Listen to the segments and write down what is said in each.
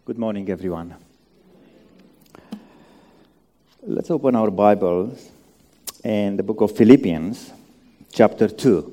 Good morning, everyone. Let's open our Bibles in the book of Philippians, chapter 2.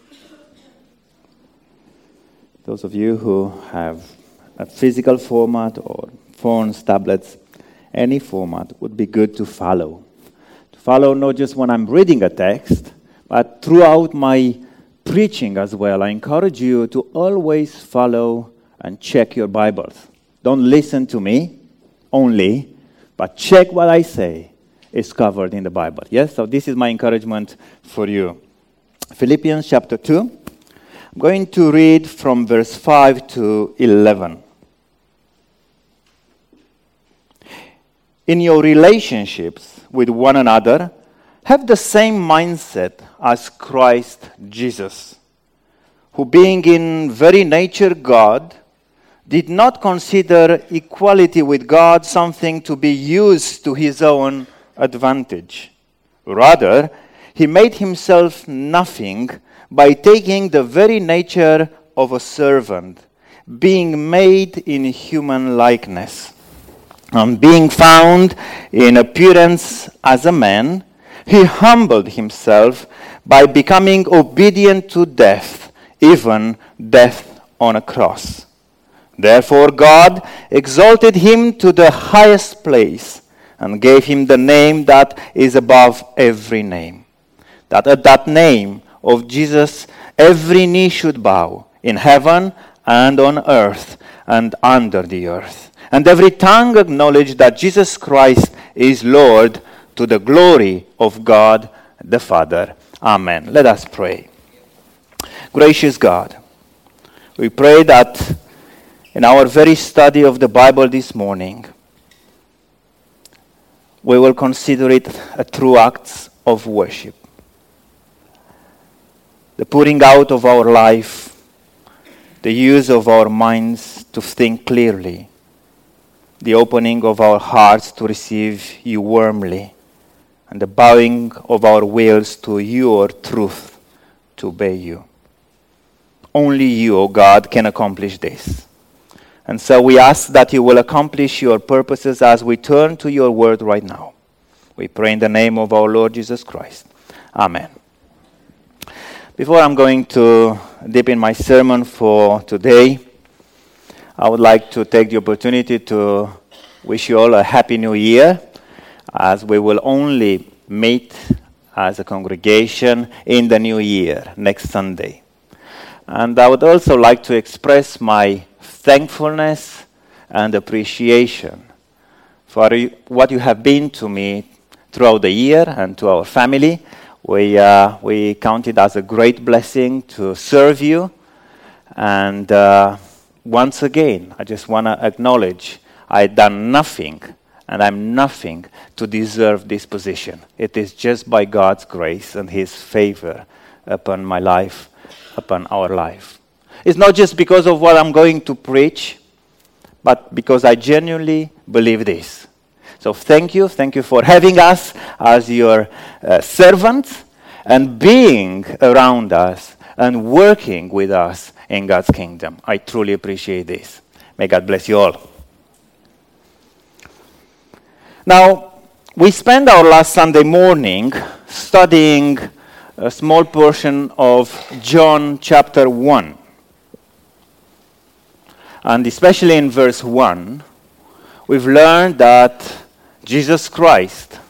Those of you who have a physical format or phones, tablets, any format would be good to follow. To follow not just when I'm reading a text, but throughout my preaching as well. I encourage you to always follow and check your Bibles. Don't listen to me only, but check what I say is covered in the Bible. Yes, so this is my encouragement for you. Philippians chapter 2. I'm going to read from verse 5 to 11. In your relationships with one another, have the same mindset as Christ Jesus, who being in very nature God, did not consider equality with God something to be used to his own advantage. Rather, he made himself nothing by taking the very nature of a servant, being made in human likeness. And being found in appearance as a man, he humbled himself by becoming obedient to death, even death on a cross. Therefore God exalted him to the highest place and gave him the name that is above every name, that at that name of Jesus every knee should bow, in heaven and on earth and under the earth, and every tongue acknowledge that Jesus Christ is Lord, to the glory of God the Father. Amen. Let us pray. Gracious God, we pray that in our very study of the Bible this morning, we will consider it a true act of worship. The pouring out of our life, the use of our minds to think clearly, the opening of our hearts to receive you warmly, and the bowing of our wills to your truth, to obey you. Only you, O God, can accomplish this. And so we ask that you will accomplish your purposes as we turn to your word right now. We pray in the name of our Lord Jesus Christ. Amen. Before I'm going to dip in my sermon for today, I would like to take the opportunity to wish you all a happy new year, as we will only meet as a congregation in the new year, next Sunday. And I would also like to express my thankfulness and appreciation for what you have been to me throughout the year and to our family. We count it as a great blessing to serve you. And once again, I just want to acknowledge I've done nothing, and I'm nothing to deserve this position. It is just by God's grace and his favor upon my life, upon our life. It's not just because of what I'm going to preach, but because I genuinely believe this. So thank you for having us as your servants and being around us and working with us in God's kingdom. I truly appreciate this. May God bless you all. Now, we spent our last Sunday morning studying a small portion of John chapter 1. And especially in verse 1, we've learned that Jesus Christ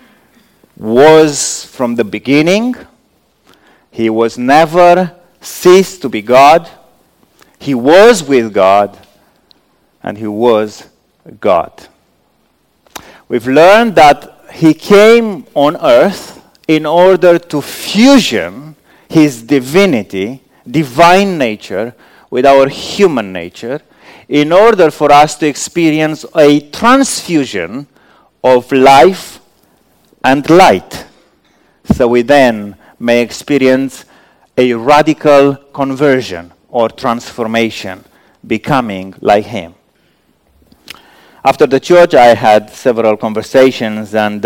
was from the beginning. He was never ceased to be God. He was with God, and he was God. We've learned that he came on earth in order to fusion his divinity, divine nature, with our human nature, in order for us to experience a transfusion of life and light. So we then may experience a radical conversion or transformation, becoming like him. After the church, I had several conversations, and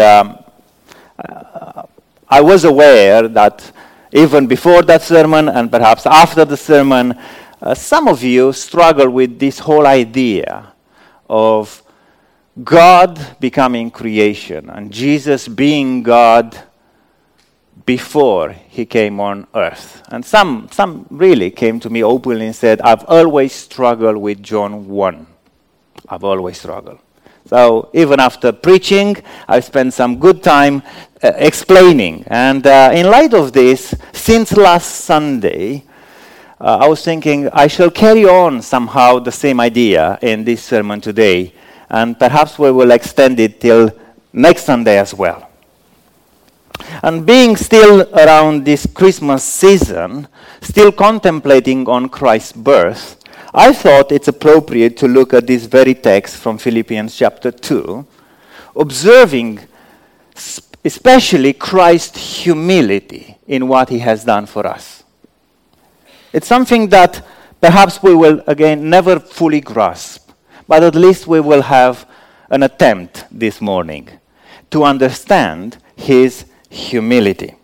I was aware that even before that sermon and perhaps after the sermon, some of you struggle with this whole idea of God becoming creation and Jesus being God before he came on earth. And some really came to me openly and said, I've always struggled with John 1. I've always struggled. So even after preaching, I spent some good time explaining. And in light of this, since last Sunday, I was thinking I shall carry on somehow the same idea in this sermon today. And perhaps we will extend it till next Sunday as well. And being still around this Christmas season, still contemplating on Christ's birth, I thought it's appropriate to look at this very text from Philippians chapter 2, observing especially Christ's humility in what he has done for us. It's something that perhaps we will, again, never fully grasp, but at least we will have an attempt this morning to understand his humility.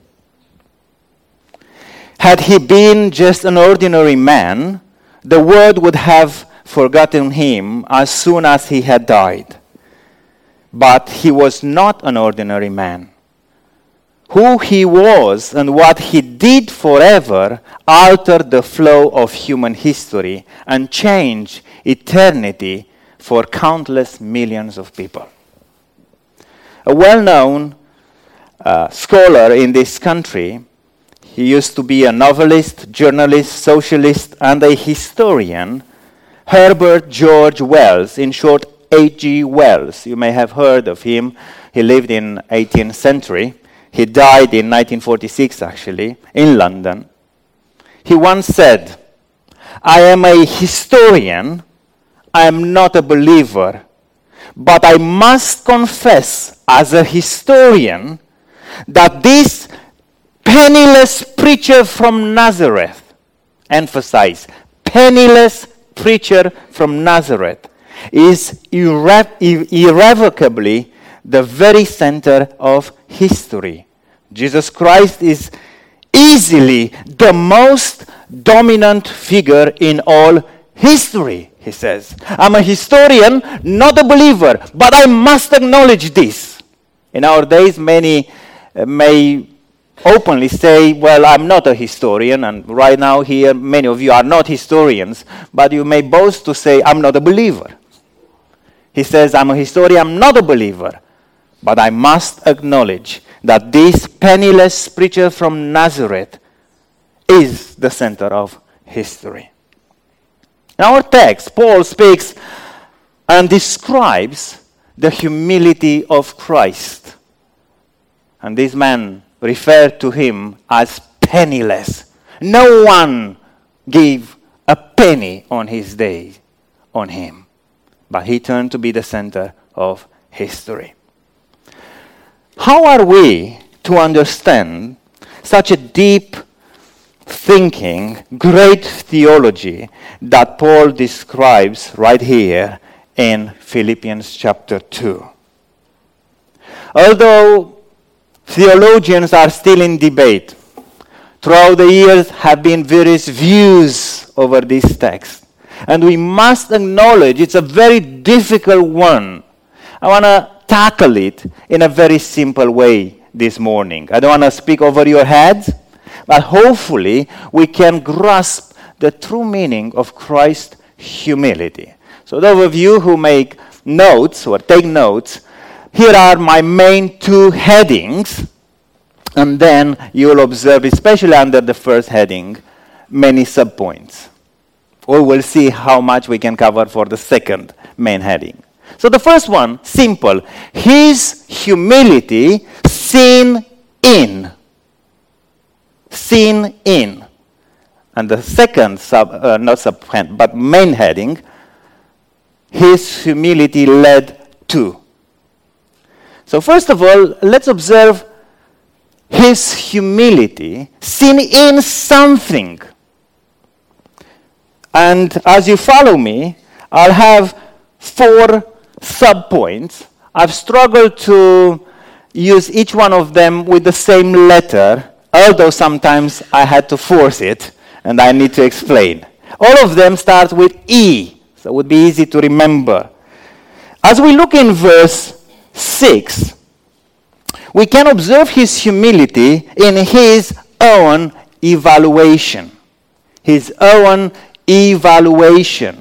Had he been just an ordinary man, the world would have forgotten him as soon as he had died. But he was not an ordinary man. Who he was and what he did forever altered the flow of human history and changed eternity for countless millions of people. A well-known scholar in this country, he used to be a novelist, journalist, socialist, and a historian, Herbert George Wells, in short, H.G. Wells. You may have heard of him. He lived in 18th century. He died in 1946, actually, in London. He once said, I am a historian, I am not a believer, but I must confess as a historian that this penniless preacher from Nazareth, emphasize, penniless preacher from Nazareth, is irrevocably the very center of history. Jesus Christ is easily the most dominant figure in all history, he says. I'm a historian, not a believer, but I must acknowledge this. In our days, many may openly say, well, I'm not a historian, and right now here, many of you are not historians, but you may boast to say, I'm not a believer. He says, I'm a historian, I'm not a believer, but I must acknowledge that this penniless preacher from Nazareth is the center of history. In our text, Paul speaks and describes the humility of Christ. And this man referred to him as penniless. No one gave a penny on his day on him, but he turned to be the center of history. How are we to understand such a deep thinking, great theology that Paul describes right here in Philippians chapter 2? Although theologians are still in debate, throughout the years have been various views over this text, and we must acknowledge it's a very difficult one. I want to tackle it in a very simple way this morning. I don't want to speak over your heads, but hopefully we can grasp the true meaning of Christ's humility. So those of you who make notes or take notes, here are my main two headings, and then you will observe, especially under the first heading, many subpoints. We will see how much we can cover for the second main heading. So the first one, simple. His humility seen in. Seen in. And the second, not subpoint, but main heading, his humility led to. So first of all, let's observe his humility seen in something. And as you follow me, I'll have 4 subpoints. I've struggled to use each one of them with the same letter, although sometimes I had to force it, and I need to explain. All of them start with E, so it would be easy to remember. As we look in verse 6, we can observe his humility in his own evaluation. His own evaluation.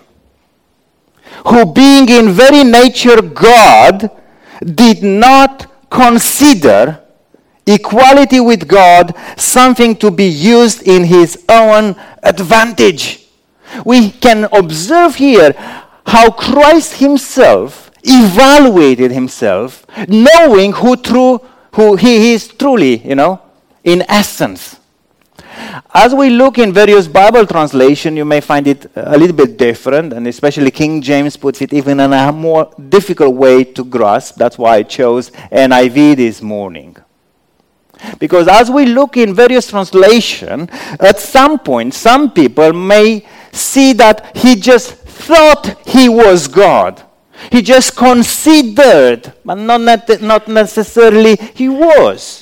Who being in very nature God, did not consider equality with God something to be used in his own advantage. We can observe here how Christ himself evaluated himself, knowing who he is truly, in essence. As we look in various Bible translations, you may find it a little bit different, and especially King James puts it even in a more difficult way to grasp. That's why I chose NIV this morning. Because as we look in various translations, at some point, some people may see that he just thought he was God. He just considered, but not necessarily he was.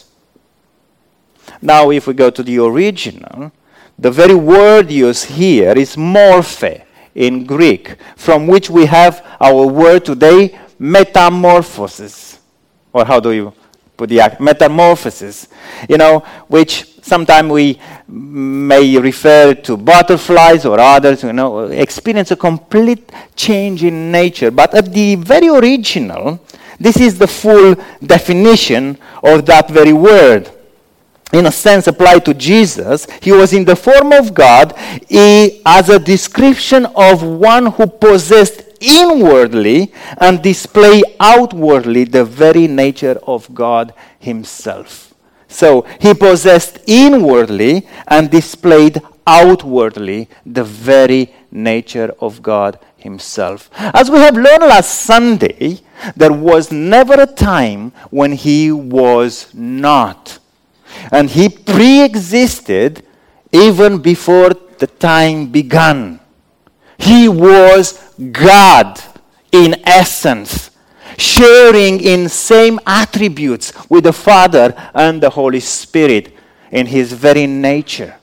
Now, if we go to the original, the very word used here is morphe in Greek, from which we have our word today, metamorphosis. Or how do you put the metamorphosis? Which sometimes we may refer to butterflies or others, experience a complete change in nature. But at the very original, this is the full definition of that very word. In a sense applied to Jesus, he was in the form of God as a description of one who possessed inwardly and displayed outwardly the very nature of God himself. So he possessed inwardly and displayed outwardly the very nature of God himself. As we have learned last Sunday, there was never a time when he was not. And he pre-existed even before the time began. He was God in essence, sharing in same attributes with the Father and the Holy Spirit in his very nature.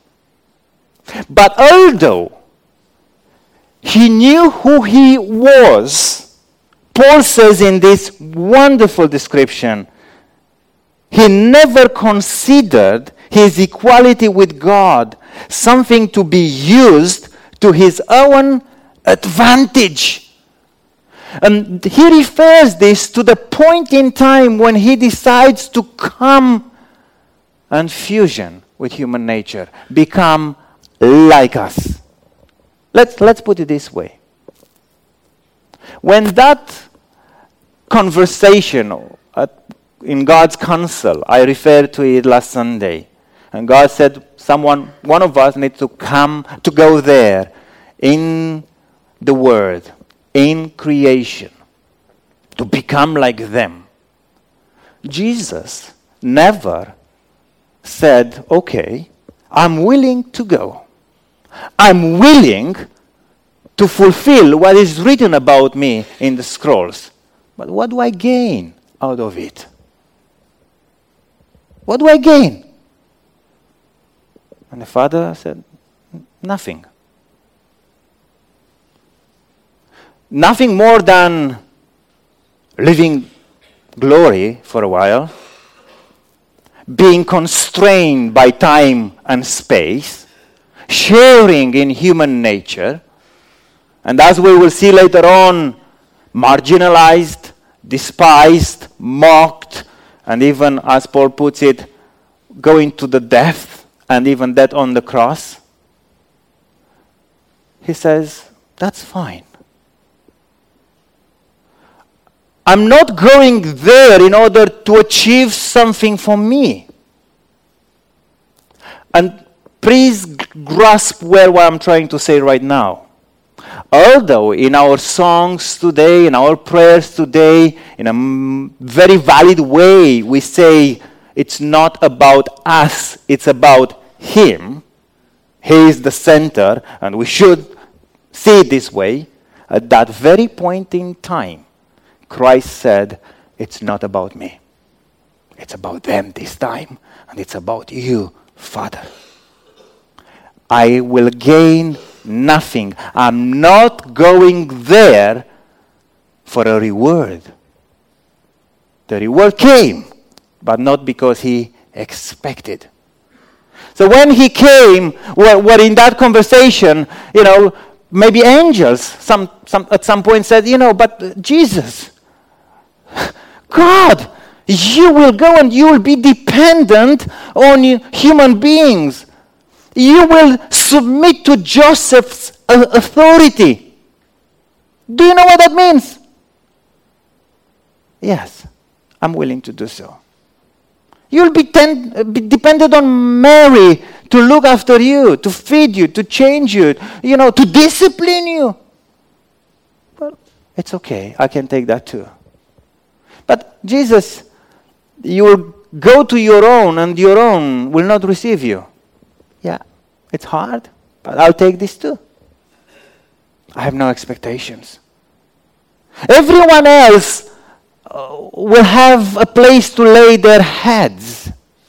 But although he knew who he was, Paul says in this wonderful description, he never considered his equality with God something to be used to his own advantage. And he refers this to the point in time when he decides to come and fusion with human nature, become like us. Let's put it this way. When that conversation in God's counsel, I referred to it last Sunday, and God said, one of us needs to go there in the Word, in creation, to become like them. Jesus never said, okay, I'm willing to go. I'm willing to fulfill what is written about me in the scrolls. But what do I gain out of it? What do I gain? And the Father said, nothing. Nothing more than living glory for a while, being constrained by time and space, sharing in human nature, and as we will see later on, marginalized, despised, mocked, and even, as Paul puts it, going to the death, and even death on the cross. He says, that's fine. I'm not going there in order to achieve something for me. And please grasp what I'm trying to say right now. Although in our songs today, in our prayers today, in a very valid way, we say it's not about us, it's about him. He is the center, and we should see it this way. At that very point in time, Christ said, it's not about me. It's about them this time, and it's about you, Father. I will gain nothing. I'm not going there for a reward. The reward came, but not because he expected. So when he came, well, in that conversation, maybe angels at some point said, but Jesus, God, you will go and you will be dependent on human beings. You will submit to Joseph's authority. Do you know what that means? Yes, I'm willing to do so. You'll be dependent on Mary to look after you, to feed you, to change you, to discipline you. Well, it's okay. I can take that too. But Jesus, you will go to your own and your own will not receive you. Yeah, it's hard, but I'll take this too. I have no expectations. Everyone else will have a place to lay their heads.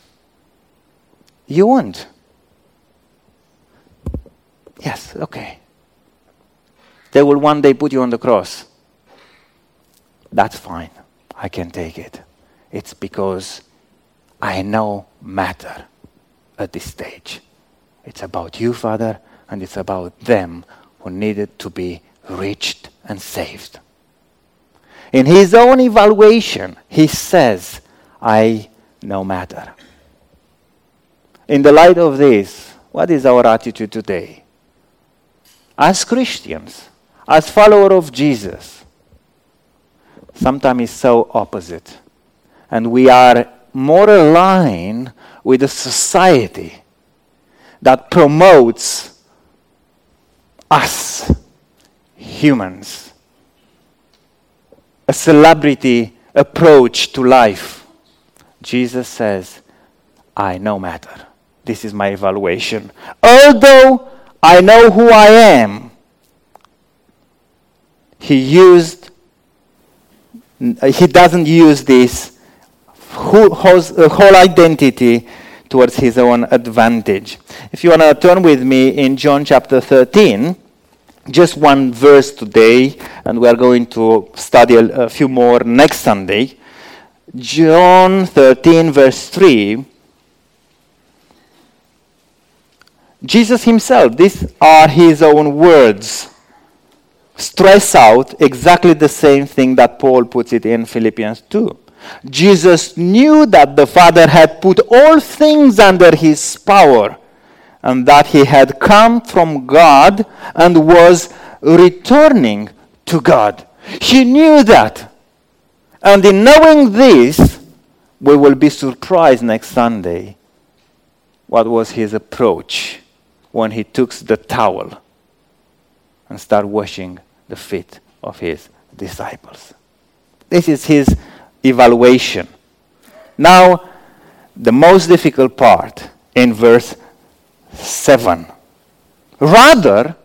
You won't. Yes, okay. They will one day put you on the cross. That's fine. I can take it. It's because I no matter at this stage. It's about you, Father, and it's about them who needed to be reached and saved. In his own evaluation, he says, I no matter. In the light of this, what is our attitude today? As Christians, as followers of Jesus, sometimes it's so opposite. And we are more aligned with a society that promotes us, humans, a celebrity approach to life. Jesus says, I no matter. This is my evaluation. Although I know who I am, he doesn't use this whole identity towards his own advantage. If you want to turn with me in John chapter 13, just one verse today, and we are going to study a few more next Sunday. John 13, verse 3. Jesus himself, these are his own words, stress out exactly the same thing that Paul puts it in Philippians 2. Jesus knew that the Father had put all things under his power, and that he had come from God and was returning to God. He knew that. And in knowing this, we will be surprised next Sunday what was his approach when he took the towel and started washing the feet of his disciples. This is his evaluation. Now, the most difficult part in verse 7. Rather,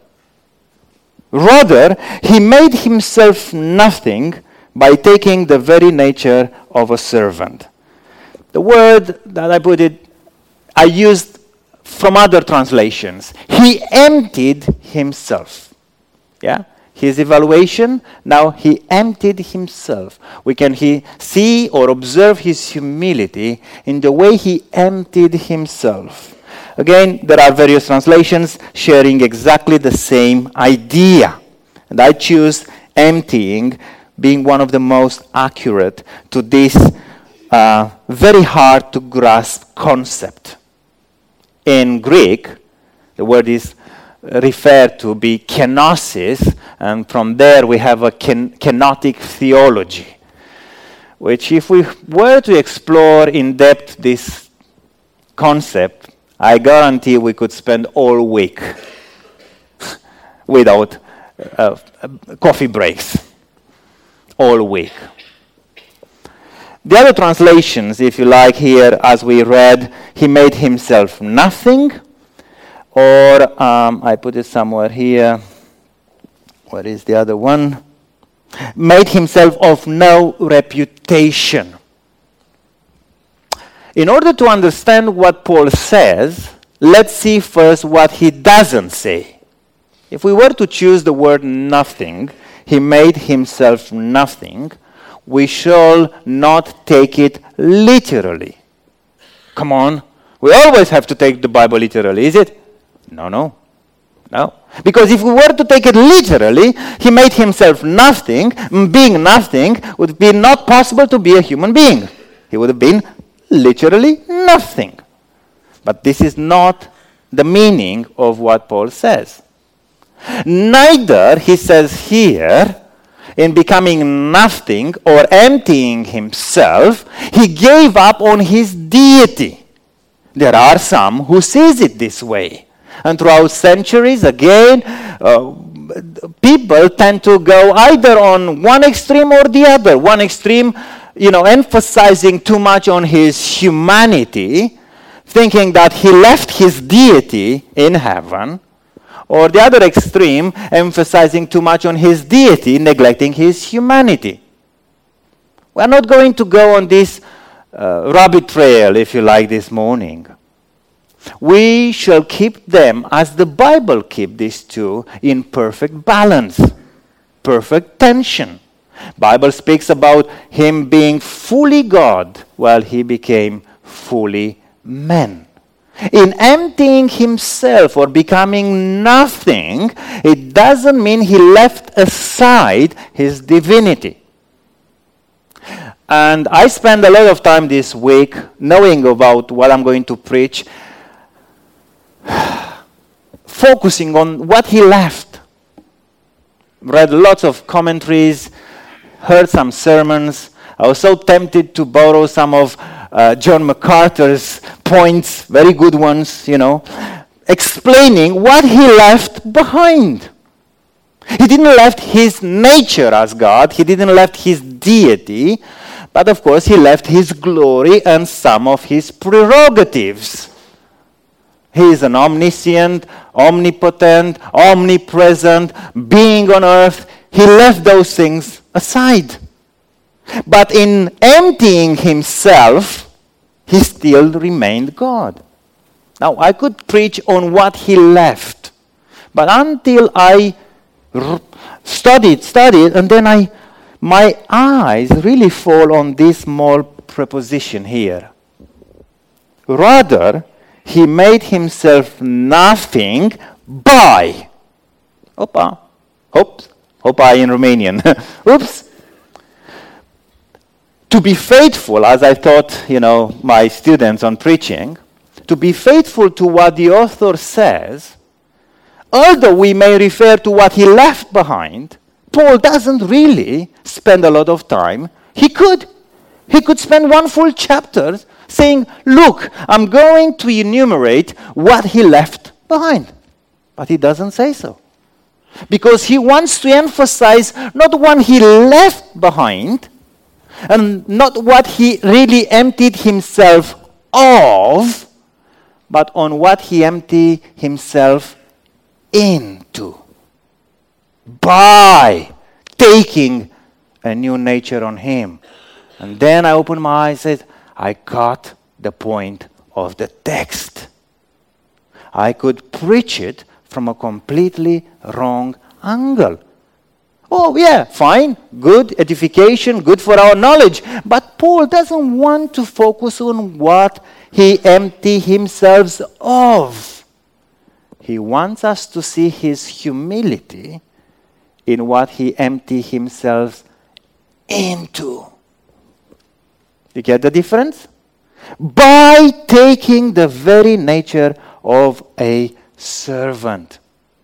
he made himself nothing by taking the very nature of a servant. The word that I used from other translations. He emptied himself. Yeah? His evaluation, now he emptied himself. We can see or observe his humility in the way he emptied himself. Again, there are various translations sharing exactly the same idea. And I choose emptying being one of the most accurate to this very hard to grasp concept. In Greek, the word is referred to be kenosis, and from there we have a kenotic theology, which if we were to explore in depth this concept, I guarantee we could spend all week without coffee breaks. All week. The other translations, if you like, here, as we read, he made himself nothing, or I put it somewhere here. What is the other one? Made himself of no reputation. In order to understand what Paul says, let's see first what he doesn't say. If we were to choose the word nothing, he made himself nothing, we shall not take it literally. Come on. We always have to take the Bible literally, is it? No. Because if we were to take it literally, he made himself nothing. Being nothing would be not possible to be a human being. He would have been literally nothing. But this is not the meaning of what Paul says. Neither, he says here, in becoming nothing or emptying himself, he gave up on his deity. There are some who sees it this way. And throughout centuries, again, people tend to go either on one extreme or the other. One extreme, emphasizing too much on his humanity, thinking that he left his deity in heaven. Or the other extreme, emphasizing too much on his deity, neglecting his humanity. We're not going to go on this rabbit trail, if you like, this morning. We shall keep them, as the Bible keeps these two, in perfect balance, perfect tension. Bible speaks about him being fully God while he became fully man. In emptying himself or becoming nothing, it doesn't mean he left aside his divinity. And I spend a lot of time this week knowing about what I'm going to preach, focusing on what he left. Read lots of commentaries, heard some sermons. I was so tempted to borrow some of John MacArthur's points, very good ones, explaining what he left behind. He didn't left his nature as God, he didn't left his deity, but of course he left his glory and some of his prerogatives. He is an omniscient, omnipotent, omnipresent being on earth. He left those things aside. But in emptying himself, he still remained God. Now, I could preach on what he left, but until I studied, and then my eyes really fall on this small preposition here. Rather, he made himself nothing by. Opa in Romanian. Oops. To be faithful, as I taught, my students on preaching, to be faithful to what the author says, although we may refer to what he left behind, Paul doesn't really spend a lot of time. He could spend one full chapter saying, look, I'm going to enumerate what he left behind. But he doesn't say so. Because he wants to emphasize not what he left behind, and not what he really emptied himself of, but on what he emptied himself into. By taking a new nature on him. And then I opened my eyes and said, I got the point of the text. I could preach it from a completely wrong angle. Oh, yeah, fine, good edification, good for our knowledge. But Paul doesn't want to focus on what he emptied himself of. He wants us to see his humility in what he emptied himself into. You get the difference? By taking the very nature of a servant.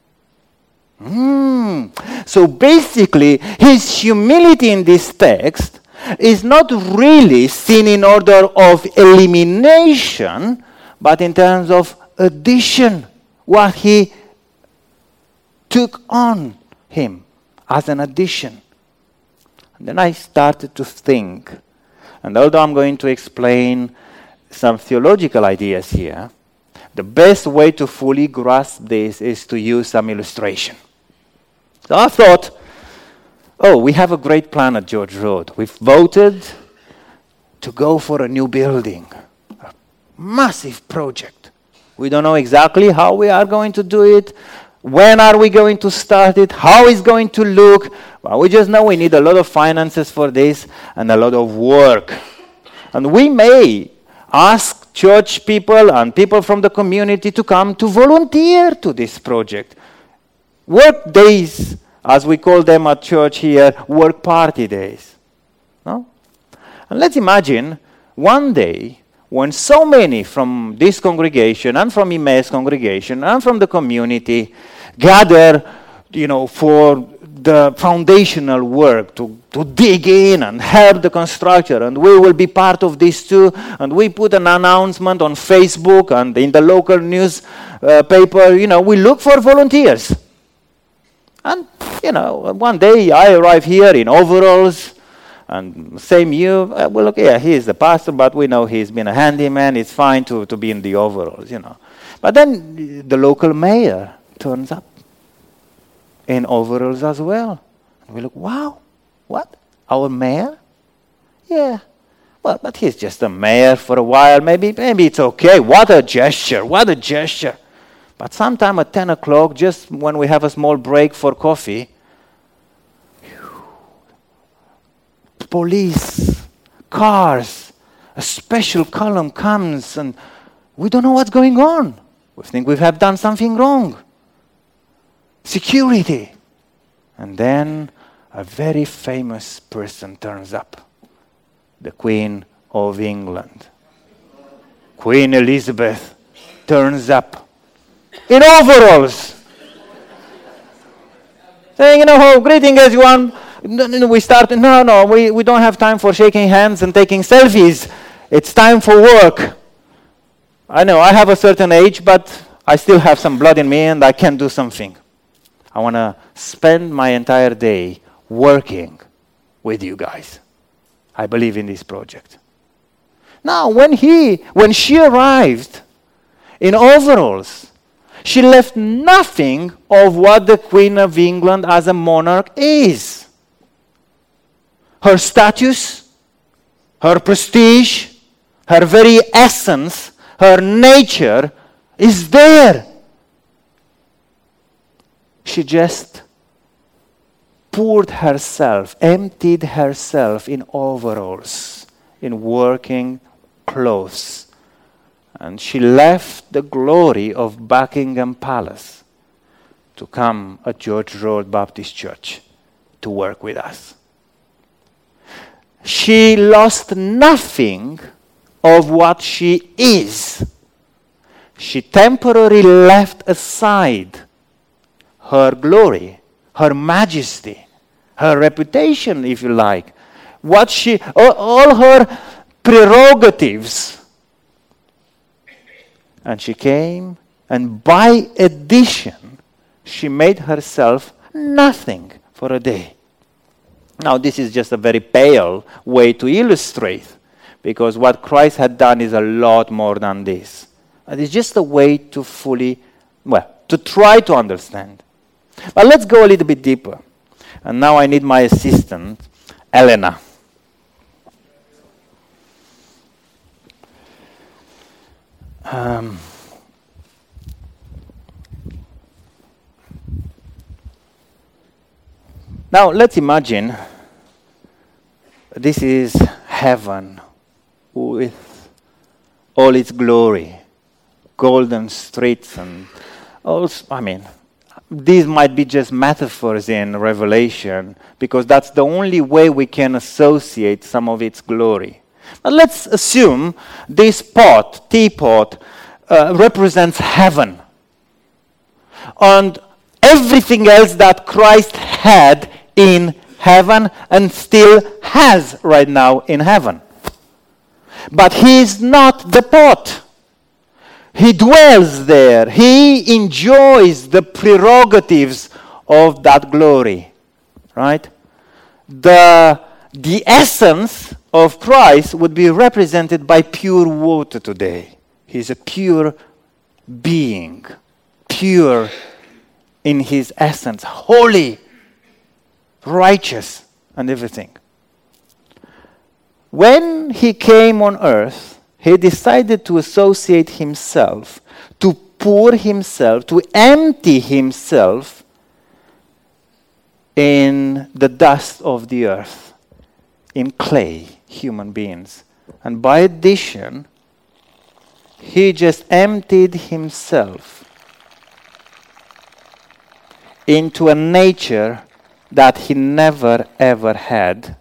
So basically, his humility in this text is not really seen in order of elimination, but in terms of addition. What he took on him as an addition. And then I started to think, and although I'm going to explain some theological ideas here, the best way to fully grasp this is to use some illustration. So I thought, we have a great plan at George Road. We've voted to go for a new building, a massive project. We don't know exactly how we are going to do it. When are we going to start it? How is it going to look? Well, we just know we need a lot of finances for this and a lot of work. And we may ask church people and people from the community to come to volunteer to this project. Work days, as we call them at church here, work party days. No? And let's imagine one day when so many from this congregation and from Emmaus congregation and from the community gather, for the foundational work to dig in and help the construction, and we will be part of this too, and we put an announcement on Facebook and in the local newspaper, we look for volunteers. And, one day I arrive here in overalls, and same you, well, okay, he is the pastor, but we know he's been a handyman, it's fine to be in the overalls, But then the local mayor turns up in overalls as well. And we look, wow, what? Our mayor? Yeah. Well, but he's just a mayor for a while. Maybe it's okay. What a gesture. But sometime at 10 o'clock, just when we have a small break for coffee, police, cars, a special column comes, and we don't know what's going on. We think we have done something wrong. Security. And then a very famous person turns up. The Queen of England. Queen Elizabeth turns up in overalls. Saying, greeting everyone. We start, we don't have time for shaking hands and taking selfies. It's time for work. I know, I have a certain age, but I still have some blood in me and I can do something. I want to spend my entire day working with you guys. I believe in this project. Now, when she arrived in overalls, she left nothing of what the Queen of England as a monarch is. Her status, her prestige, her very essence, her nature is there. She just poured herself, emptied herself in overalls, in working clothes. And she left the glory of Buckingham Palace to come at George Road Baptist Church to work with us. She lost nothing of what she is. She temporarily left aside her glory, her majesty, her reputation, if you like, all her prerogatives. And she came, and by addition, she made herself nothing for a day. Now, this is just a very pale way to illustrate, because what Christ had done is a lot more than this. And it's just a way to to try to understand. But let's go a little bit deeper. And now I need my assistant, Elena. Now, let's imagine this is heaven with all its glory, golden streets, and these might be just metaphors in Revelation, because that's the only way we can associate some of its glory. But let's assume this teapot, represents heaven. And everything else that Christ had in heaven and still has right now in heaven. But he is not the pot. He dwells there. He enjoys the prerogatives of that glory. Right? The essence of Christ would be represented by pure water today. He's a pure being, pure in his essence, holy, righteous, and everything. When he came on earth, he decided to associate himself, to pour himself, to empty himself in the dust of the earth, in clay, human beings. And by addition, he just emptied himself into a nature that he never ever had.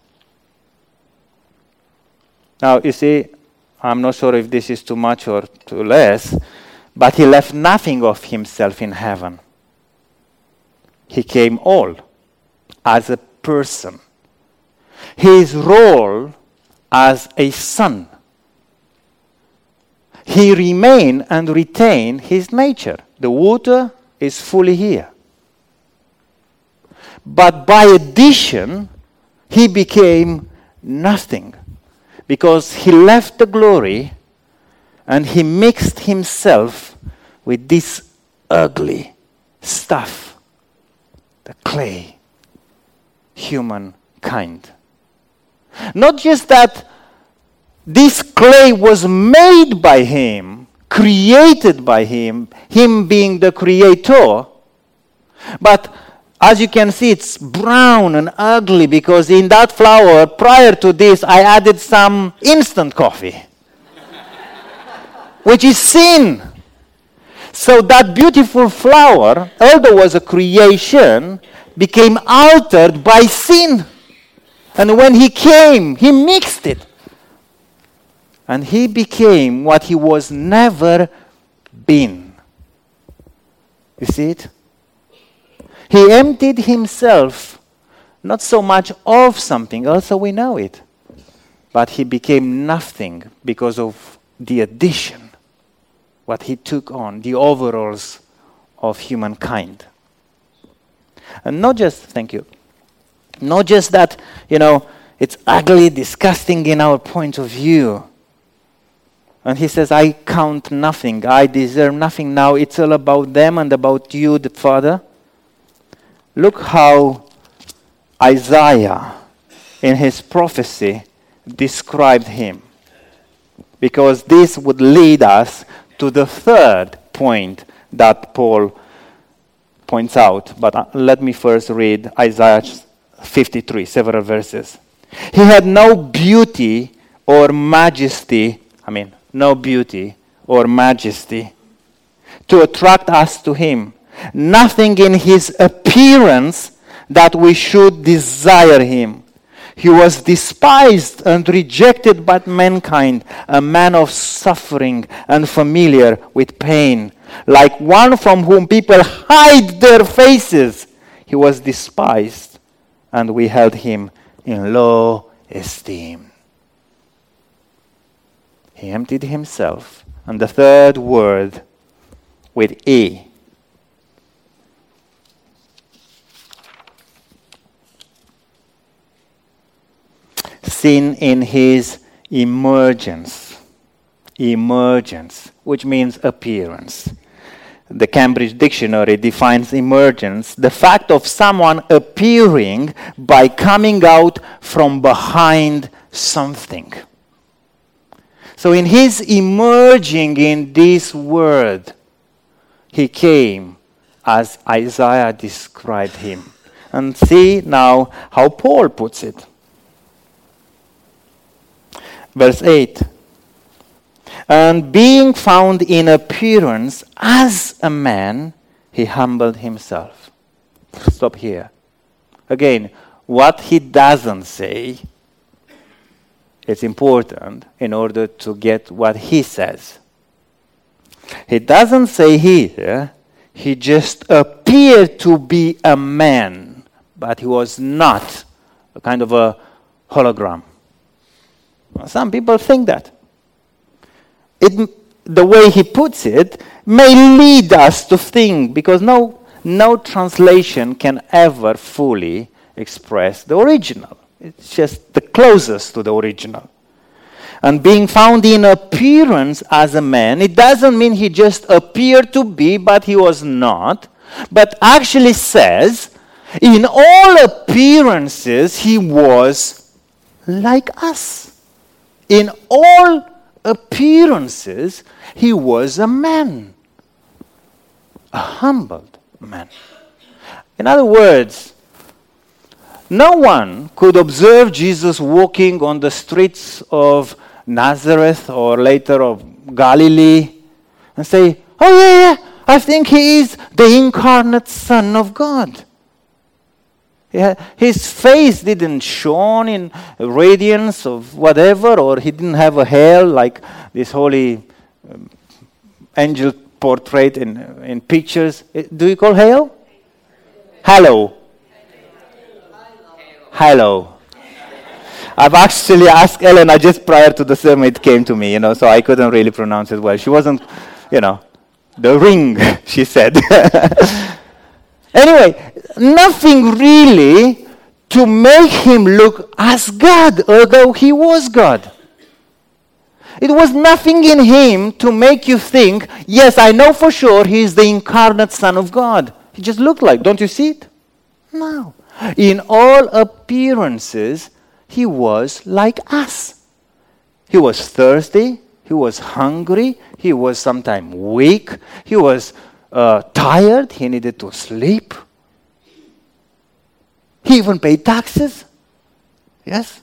Now, you see, I'm not sure if this is too much or too less, but he left nothing of himself in heaven. He came all as a person. His role as a son. He remained and retained his nature. The water is fully here. But by addition, he became nothing, because he left the glory and he mixed himself with this ugly stuff, the clay, humankind. Not just that this clay was made by him, created by him being the creator, but as you can see, it's brown and ugly because in that flour, prior to this, I added some instant coffee, which is sin. So that beautiful flour, although was a creation, became altered by sin. And when he came, he mixed it. And he became what he was never been. You see it? He emptied himself, not so much of something, also we know it, but he became nothing because of the addition, what he took on, the overalls of humankind. And not just that, it's ugly, disgusting in our point of view. And he says, I count nothing, I deserve nothing now, it's all about them and about you, the Father. Look how Isaiah, in his prophecy, described him. Because this would lead us to the third point that Paul points out. But let me first read Isaiah 53, several verses. He had no beauty or majesty, to attract us to him. Nothing in his appearance that we should desire him. He was despised and rejected by mankind, a man of suffering and familiar with pain, like one from whom people hide their faces. He was despised, and we held him in low esteem. He emptied himself. And the third word with E. Seen in his emergence, which means appearance. The Cambridge Dictionary defines emergence, the fact of someone appearing by coming out from behind something. So in his emerging in this word, he came as Isaiah described him. And see now how Paul puts it. Verse 8. And being found in appearance as a man, he humbled himself. Stop here. Again, what he doesn't say, it's important in order to get what he says. He doesn't say here, he just appeared to be a man, but he was not a kind of a hologram. Some people think that. The way he puts it may lead us to think, because no translation can ever fully express the original. It's just the closest to the original. And being found in appearance as a man, it doesn't mean he just appeared to be, but he was not. But actually says, in all appearances, he was like us. In all appearances, he was a man. humbled man. In other words, no one could observe Jesus walking on the streets of Nazareth or later of Galilee and say, oh yeah, I think he is the incarnate Son of God. Yeah, his face didn't shone in radiance of whatever, or he didn't have a hair like this holy angel portrait in pictures. Do you call hail? Halo. Halo. I've actually asked Elena just prior to the sermon, it came to me, so I couldn't really pronounce it well. She wasn't, the ring, she said. Anyway, nothing really to make him look as God, although he was God. It was nothing in him to make you think, yes, I know for sure he is the incarnate Son of God. He just looked like, don't you see it? No. In all appearances, he was like us. He was thirsty. He was hungry. He was sometimes weak. He was tired. He needed to sleep. He even paid taxes. Yes?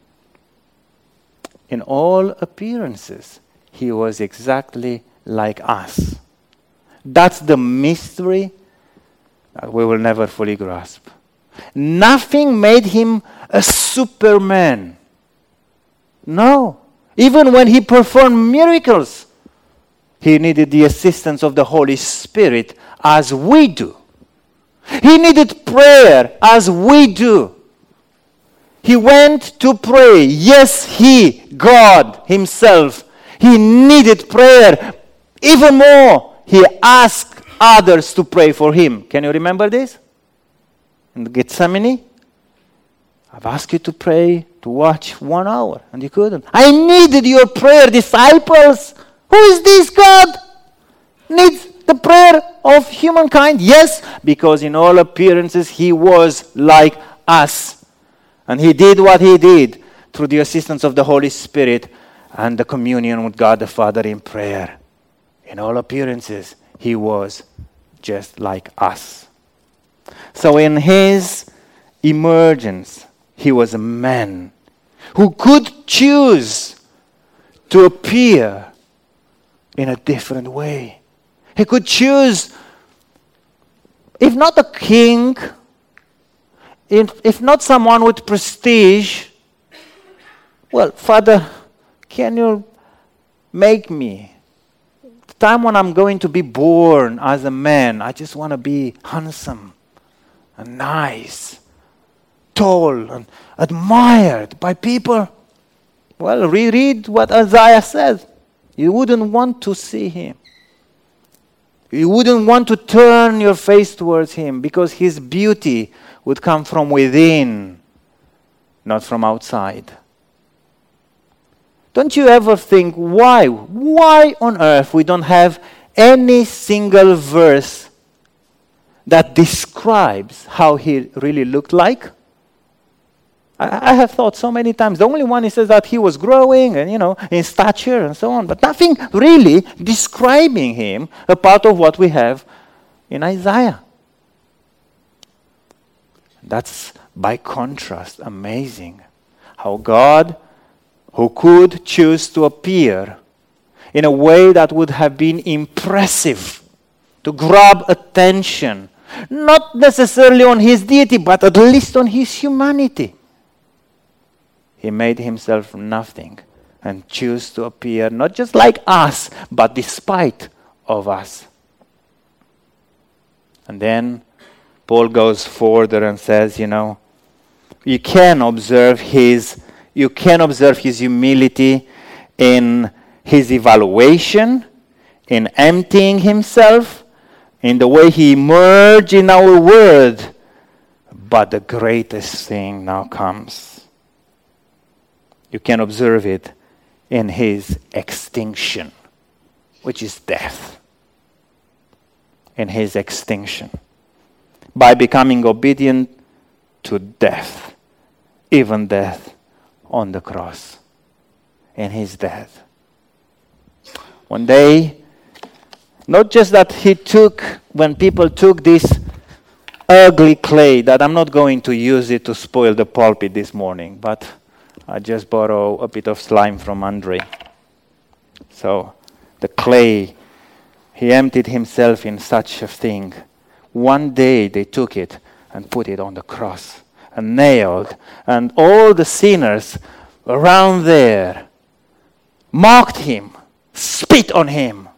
In all appearances, he was exactly like us. That's the mystery that we will never fully grasp. Nothing made him a superman. No. Even when he performed miracles, he needed the assistance of the Holy Spirit as we do. He needed prayer as we do. He went to pray. Yes, he, God himself, he needed prayer. Even more, he asked others to pray for him. Can you remember this? In Gethsemane, I've asked you to pray, to watch 1 hour, and you couldn't. I needed your prayer, disciples. Who is this God? Needs the prayer of humankind? Yes, because in all appearances he was like us. And he did what he did through the assistance of the Holy Spirit and the communion with God the Father in prayer. In all appearances, he was just like us. So in his emergence, he was a man who could choose to appear in a different way. He could choose, if not a king, if not someone with prestige, well, Father, can you make me? The time when I'm going to be born as a man, I just want to be handsome and nice, tall and admired by people. Well, reread what Isaiah says. You wouldn't want to see him. You wouldn't want to turn your face towards him because his beauty would come from within, not from outside. Don't you ever think why on earth we don't have any single verse that describes how he really looked like? I have thought so many times. The only one he says that he was growing and, in stature and so on, but nothing really describing him apart of what we have in Isaiah. That's, by contrast, amazing. How God, who could choose to appear in a way that would have been impressive, to grab attention, not necessarily on his deity, but at least on his humanity. He made himself nothing and chose to appear not just like us, but despite of us. And then Paul goes further and says, you can observe his humility in his evaluation, in emptying himself, in the way he emerged in our world. But the greatest thing now comes. You can observe it in his extinction, which is death. In his extinction. By becoming obedient to death, even death on the cross. In his death. One day, Not just that when people took this ugly clay, that I'm not going to use it to spoil the pulpit this morning, but I just borrow a bit of slime from Andre. So the clay, he emptied himself in such a thing. One day they took it and put it on the cross and nailed, and all the sinners around there mocked him, spit on him,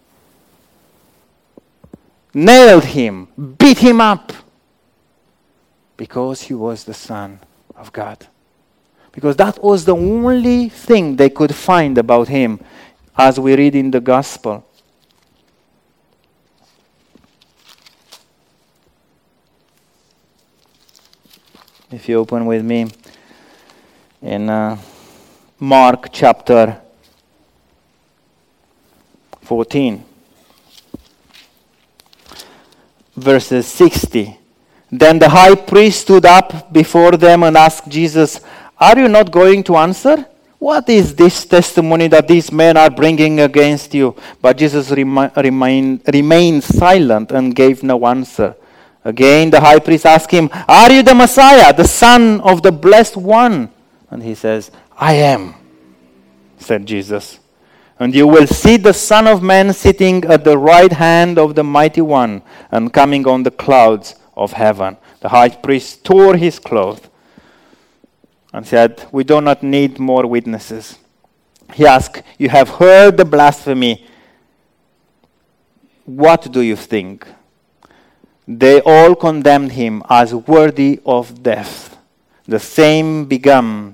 nailed him, beat him up, because he was the Son of God. Because that was the only thing they could find about him, as we read in the Gospel. If you open with me in Mark chapter 14, verses 60. Then the high priest stood up before them and asked Jesus, "Are you not going to answer? What is this testimony that these men are bringing against you?" But Jesus remained silent and gave no answer. Again, the high priest asked him, "Are you the Messiah, the Son of the Blessed One?" And he says, "I am," said Jesus. "And you will see the Son of Man sitting at the right hand of the Mighty One and coming on the clouds of heaven." The high priest tore his clothes and said, "We do not need more witnesses." He asked, "You have heard the blasphemy. What do you think?" They all condemned him as worthy of death. Some began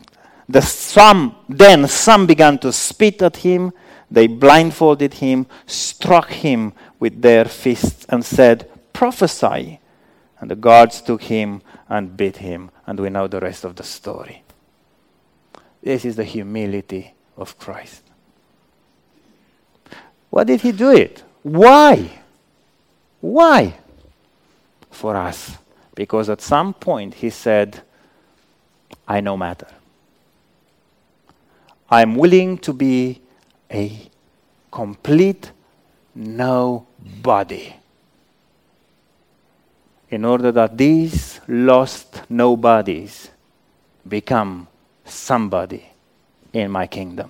to spit at him. They blindfolded him, struck him with their fists, and said, "Prophesy." And the guards took him and beat him. And we know the rest of the story. This is the humility of Christ. Why did he do it? Why? Why? For us. Because at some point he said, "I no matter. I'm willing to be a complete nobody in order that these lost nobodies become somebody in my kingdom."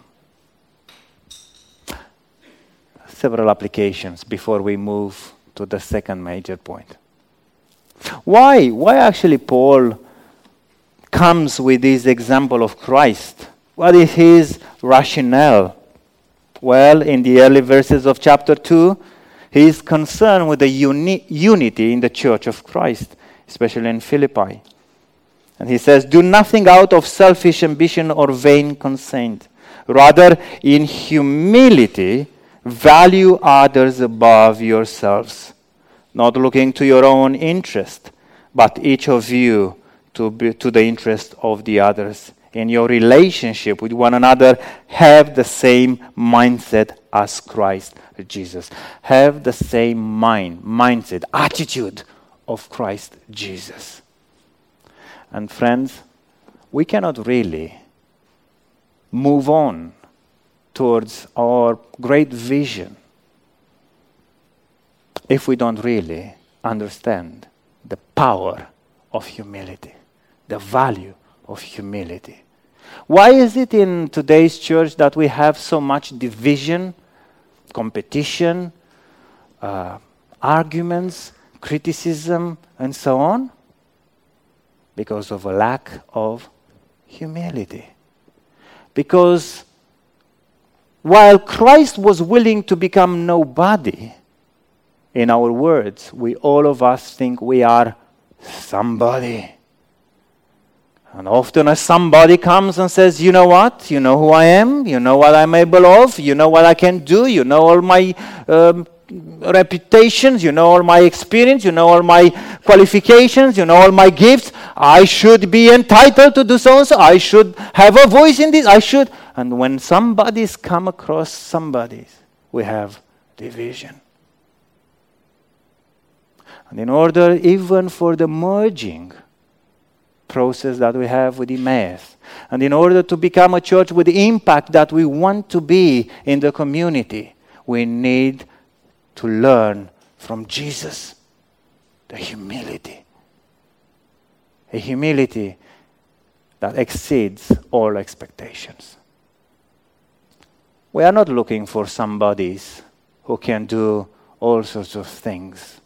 Several applications before we move to the second major point. Why actually Paul comes with this example of Christ? What is his rationale? Well, in the early verses of chapter 2, he is concerned with the unity in the church of Christ, especially in Philippi. And he says, "Do nothing out of selfish ambition or vain conceit. Rather, in humility, value others above yourselves, not looking to your own interest, but each of you to the interest of the others. In your relationship with one another, have the same mindset as Christ Jesus." Have the same mindset, attitude of Christ Jesus. And friends, we cannot really move on towards our great vision if we don't really understand the power of humility, the value of humility. Why is it in today's church that we have so much division, competition, arguments, criticism, and so on? Because of a lack of humility. Because while Christ was willing to become nobody, in our words, all of us think we are somebody. And often as somebody comes and says, "You know what? You know who I am. You know what I'm able of. You know what I can do. You know all my reputations. You know all my experience. You know all my qualifications. You know all my gifts. I should be entitled to do so and so. I should have a voice in this. I should." And when somebody's come across somebody's, we have division. And in order even for the merging process that we have with Emmaus, and in order to become a church with the impact that we want to be in the community, we need to learn from Jesus. The humility. A humility that exceeds all expectations. We are not looking for somebodies who can do all sorts of things.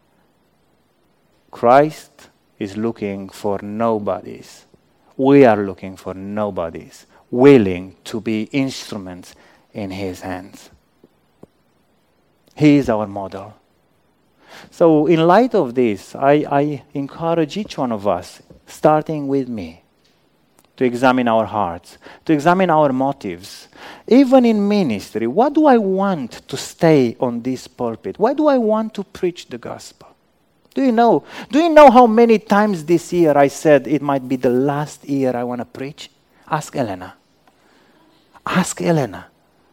Christ is looking for nobodies. We are looking for nobodies willing to be instruments in His hands. He is our model. So in light of this, I encourage each one of us, starting with me, to examine our hearts, to examine our motives. Even in ministry, what do I want to stay on this pulpit? Why do I want to preach the gospel? Do you know how many times this year I said it might be the last year I want to preach? Ask Elena. Ask Elena.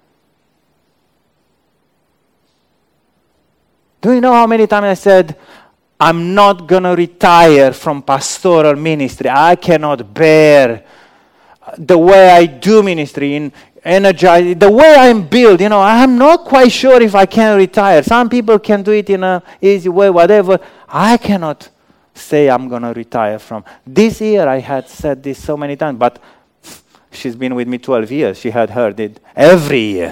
Do you know how many times I said, I'm not going to retire from pastoral ministry. I cannot bear the way I do ministry in energize, the way I'm built. I'm not quite sure if I can retire. Some people can do it in an easy way, whatever. I cannot say I'm going to retire from. This year I had said this so many times, but she's been with me 12 years. She had heard it every year.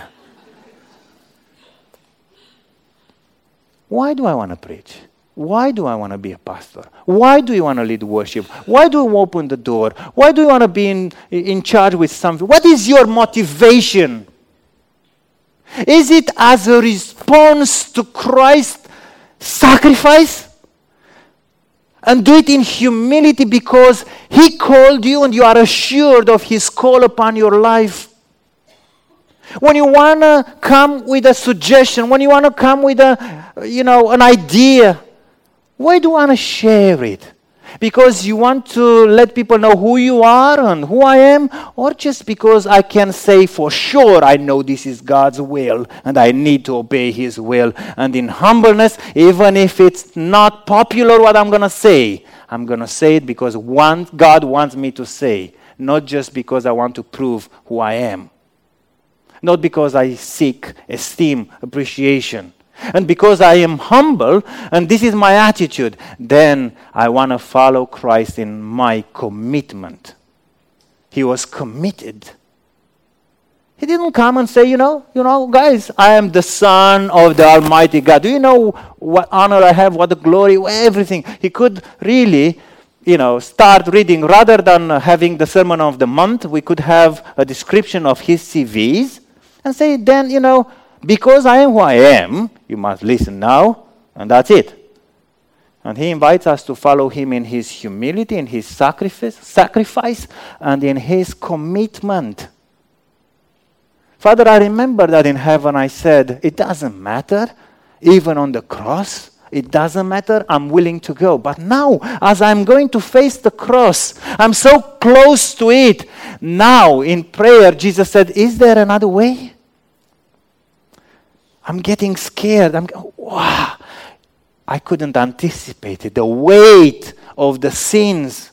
Why do I want to preach? Why do I want to be a pastor? Why do you want to lead worship? Why do you open the door? Why do you want to be in charge with something? What is your motivation? Is it as a response to Christ's sacrifice? And do it in humility because He called you and you are assured of His call upon your life? When you want to come with a suggestion, when you want to come with an idea, why do you want to share it? Because you want to let people know who you are and who I am? Or just because I can say for sure I know this is God's will and I need to obey His will. And in humbleness, even if it's not popular what I'm going to say, I'm going to say it because God wants me to say, not just because I want to prove who I am. Not because I seek esteem, appreciation. And because I am humble, and this is my attitude, then I want to follow Christ in my commitment. He was committed. He didn't come and say, guys, I am the Son of the Almighty God. Do you know what honor I have, what the glory, everything? He could really, start reading. Rather than having the Sermon of the Month, we could have a description of his CVs and say, then, because I am who I am, you must listen now, and that's it. And He invites us to follow Him in His humility, in His sacrifice, and in His commitment. Father, I remember that in heaven I said, it doesn't matter, even on the cross, it doesn't matter, I'm willing to go. But now, as I'm going to face the cross, I'm so close to it. Now, in prayer, Jesus said, is there another way? I'm getting scared. Wow. I couldn't anticipate it. The weight of the sins.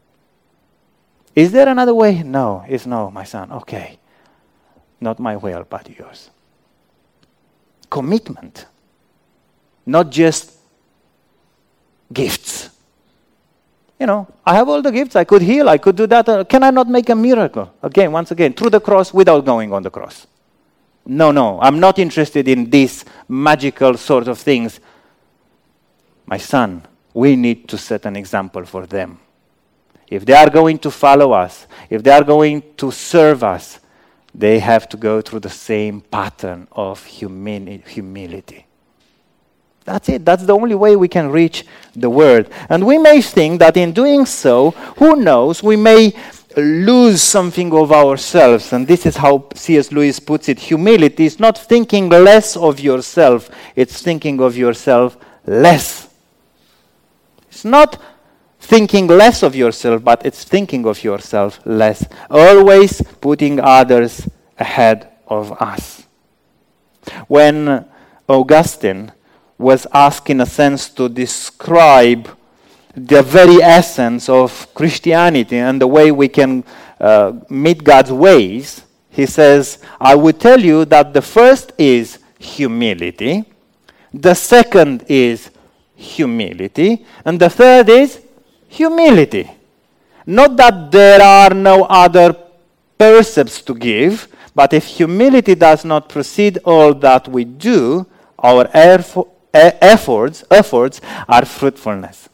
Is there another way? No, it's no, my son. Okay. Not my will, but yours. Commitment. Not just gifts. I have all the gifts. I could heal. I could do that. Can I not make a miracle? Once again, through the cross without going on the cross. No, I'm not interested in these magical sort of things. My son, we need to set an example for them. If they are going to follow us, if they are going to serve us, they have to go through the same pattern of humility. That's it. That's the only way we can reach the word. And we may think that in doing so, who knows, we may lose something of ourselves. And this is how C.S. Lewis puts it. Humility is not thinking less of yourself. It's thinking of yourself less. It's not thinking less of yourself, but it's thinking of yourself less. Always putting others ahead of us. When Augustine was asked, in a sense, to describe the very essence of Christianity and the way we can meet God's ways, he says, I would tell you that the first is humility, The second is humility. And the third is humility. Not that there are no other precepts to give, but if humility does not precede all that we do, our efforts are fruitless.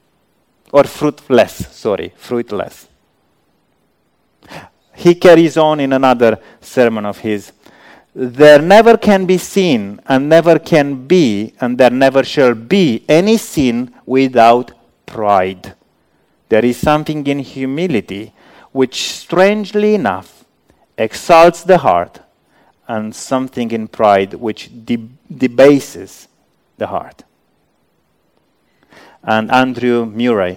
He carries on in another sermon of his. There never can be sin, and never can be, and there never shall be any sin without pride. There is something in humility which, strangely enough, exalts the heart, and something in pride which debases the heart. And Andrew Murray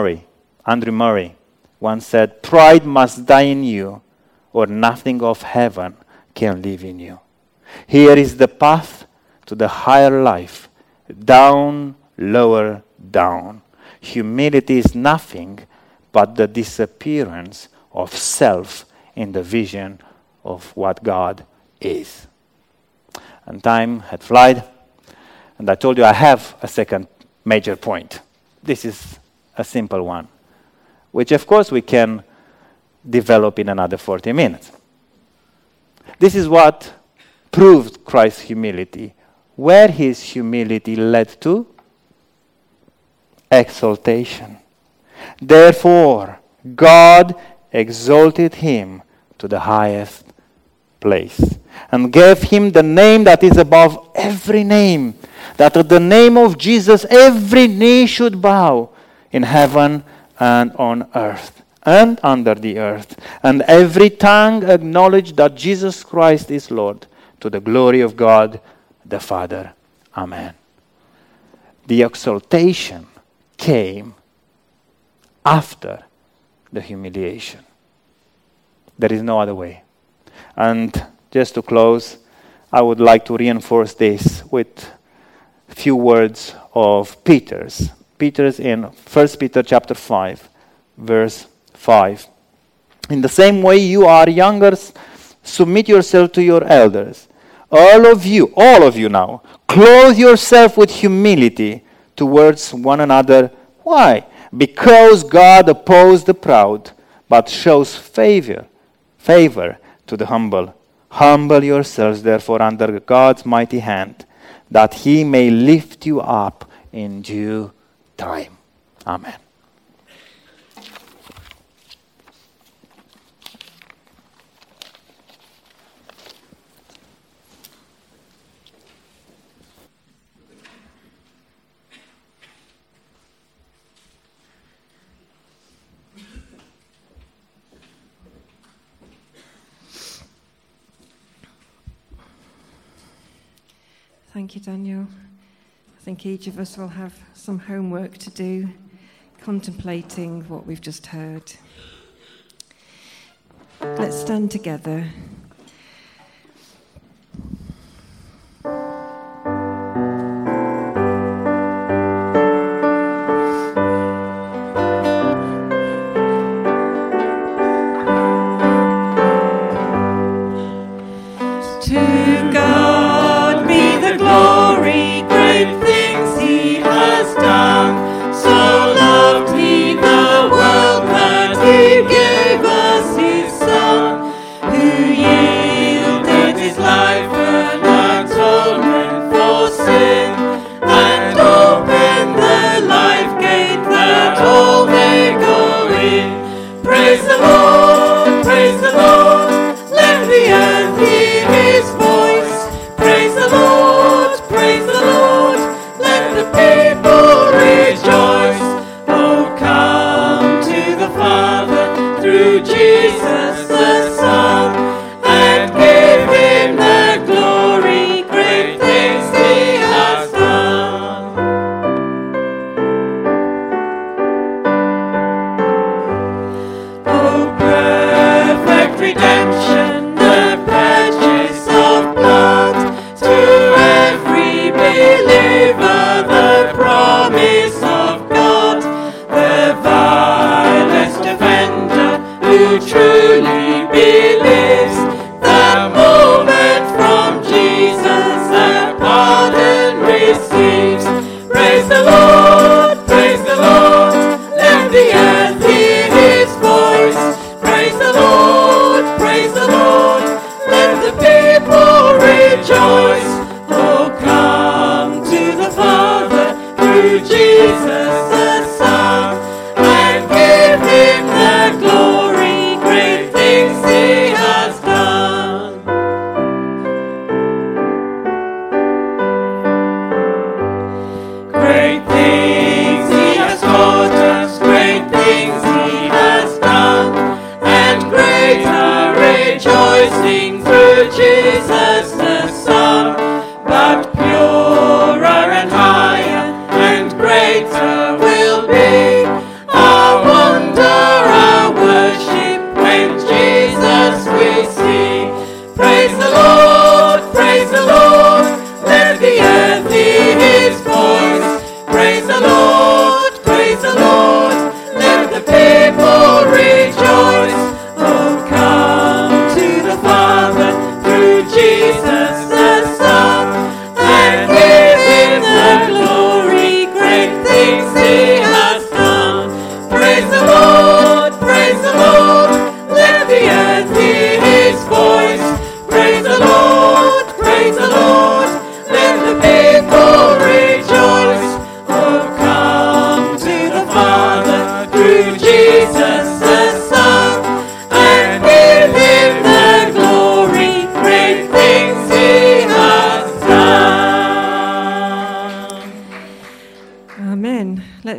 once said, "Pride must die in you, or nothing of heaven can live in you." Here is the path to the higher life. Down, lower, down. Humility is nothing but the disappearance of self in the vision of what God is. And time had flown, and I told you I have a second major point. This is a simple one, which of course we can develop in another 40 minutes. This is what proved Christ's humility. Where his humility led to? Exaltation. Therefore, God exalted him to the highest place and gave him the name that is above every name, that at the name of Jesus every knee should bow in heaven and on earth and under the earth, and every tongue acknowledge that Jesus Christ is Lord, to the glory of God the Father. Amen. The exaltation came after the humiliation. There is no other way. And just to close, I would like to reinforce this with a few words of Peter's. Peter's in 1 Peter chapter 5, verse 5. In the same way, you are younger, submit yourself to your elders. All of you now, clothe yourself with humility towards one another. Why? Because God opposes the proud, but shows favor to the humble. Humble yourselves, therefore, under God's mighty hand, that he may lift you up in due time. Amen. Thank you, Daniel. I think each of us will have some homework to do, contemplating what we've just heard. Let's stand together. Who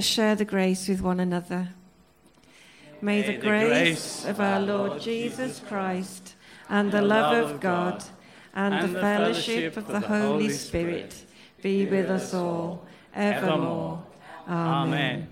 share the grace with one another. May the grace of our Lord Jesus Christ and the love of God and the fellowship of the Holy Spirit be with us all, evermore. Amen.